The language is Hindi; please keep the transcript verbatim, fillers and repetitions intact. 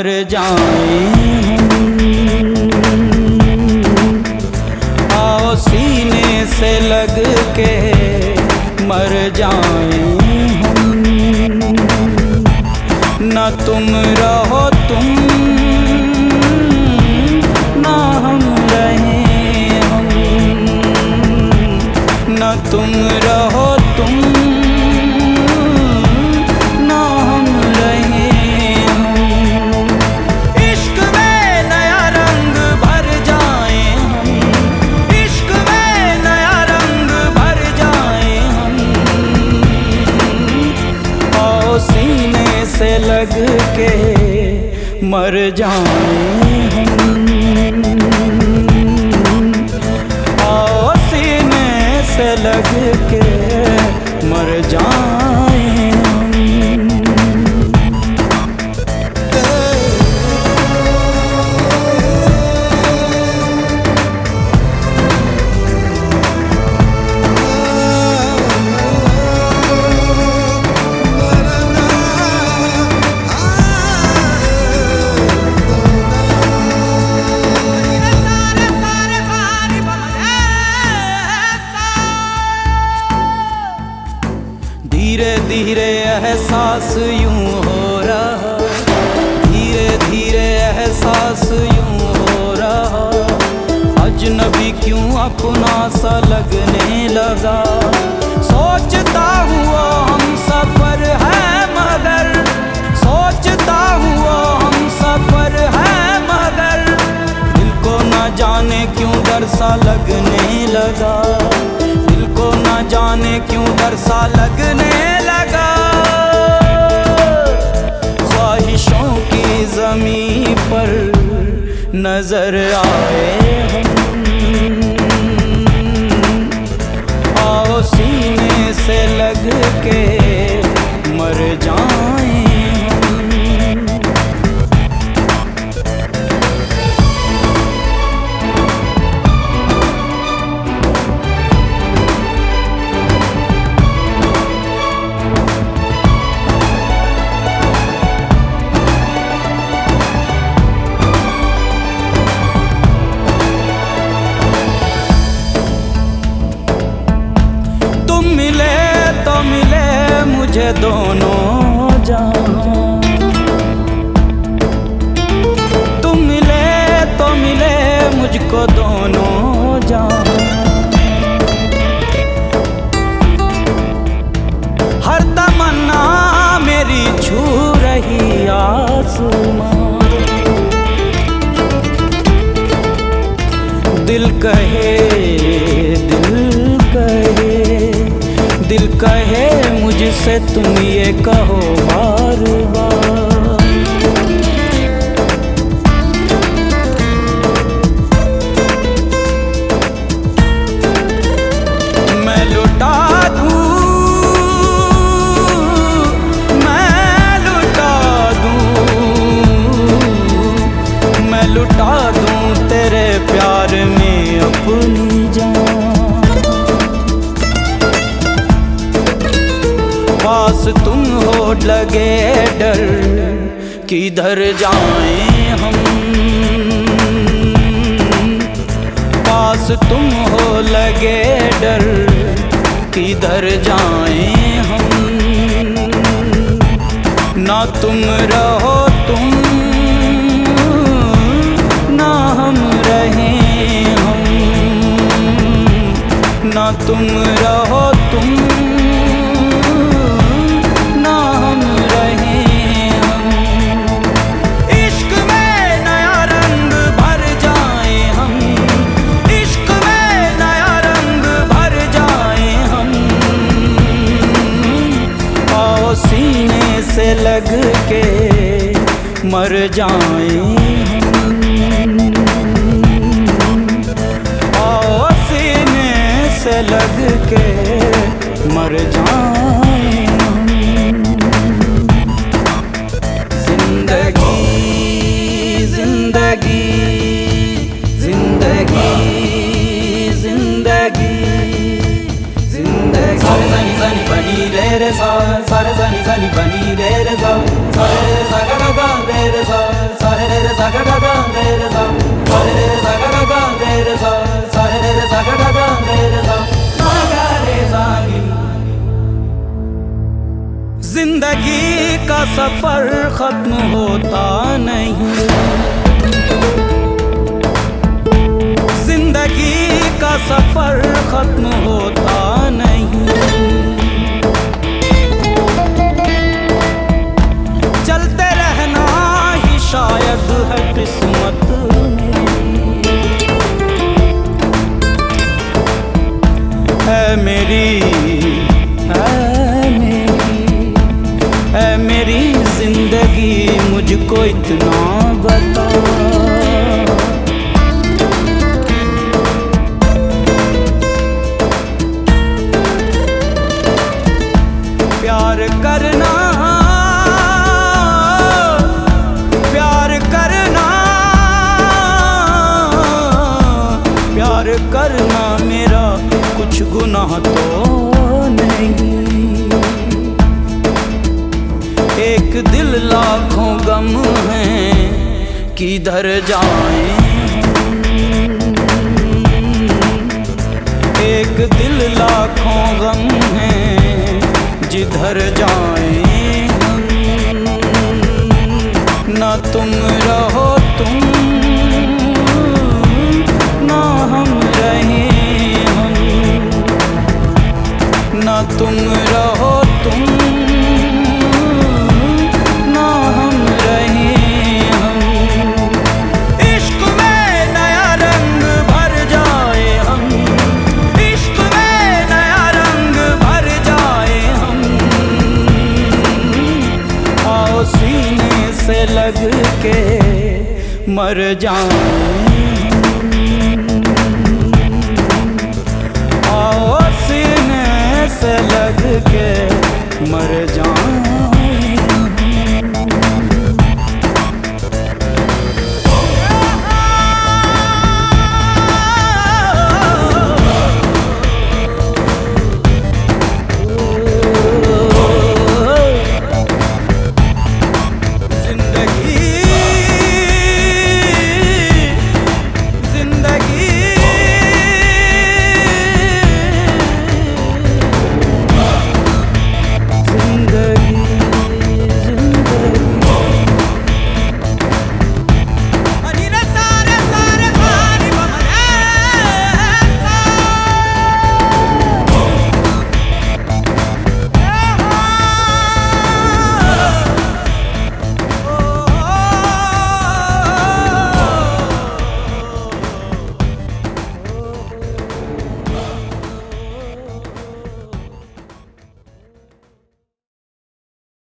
मर जाएं हम। आओ सीने से लग के मर जाएं हम। न तुम रहो तुम ना हम रहें हम। न तुम रहो तुम ना हम रहें हम। इश्क में नया रंग भर जाएं हम। इश्क में नया रंग भर जाएं हम। आओ सीने से लग के मर जाएं हम। आओ सीने से लग के मर जाएं हम। धीरे धीरे एहसास यूं हो रहा, धीरे धीरे एहसास यूं हो रहा। अजनबी क्यों अपना सा लगने लगा। सोचता हुआ हम सफर है मगर, सोचता हुआ हम सफर है मगर। दिल को न जाने क्यों डर सा लगने लगा। दिल को न जाने क्यों डर सा लगने लगा। ख्वाहिशों की ज़मीं पर नजर आए हम। आओ सीने से लग के मर जाएं हम। मुझे दोनों जहां, तुम मिले तो मिले मुझको दोनों जहां। हर तमन्ना मेरी छू रही आसमां। दिल कहे दिल कहे दिल कहे मुझसे तुम ये कहो बार बार। मैं लुटा दूं, मैं लुटा दूं, मैं लुटा दूं तेरे प्यार में अपनी जान। पास तुम हो लगे डर किधर जाएं हम। पास तुम हो लगे डर किधर जाएं हम। ना तुम रहो तुम ना हम रहें हम। ना तुम रहो तुम से लग के मर जाएं हम। आओ सीने से लग के मर जाएं हम। जिंदगी जिंदगी जिंदगी जिंदगी जिंदगी। सारे जानी जानी बनी रे रे सा, सारे जानी जानी बनी रे रे सा, सारे सा गा गा गा रे रे सा। सा गा गा गा रे रे सा सा रे रे सा गा गा गा रे रे सा सा रे रे सा गा गा गा रे रे सा मा गा रे सा नी। जिंदगी का सफर खत्म होता नहीं, जिंदगी का सफर खत्म होता नहीं। चलते रहना ही शायद है किस्मत है मेरी, है मेरी, है मेरी जिंदगी। मुझको इतना बता, प्यार करना, प्यार करना, प्यार करना मेरा कुछ गुनाह तो नहीं। एक दिल लाखों गम हैं, किधर जाएं। एक दिल लाखों गम हैं, जिधर जाएं हम। ना तुम रहो तुम, ना हम रहें हम। ना तुम रहो तुम, ना हम रहें हम। इश्क में नया रंग भर जाए हम, इश्क में नया रंग भर जाए हम। आओ सीने से लग के मर जाएं।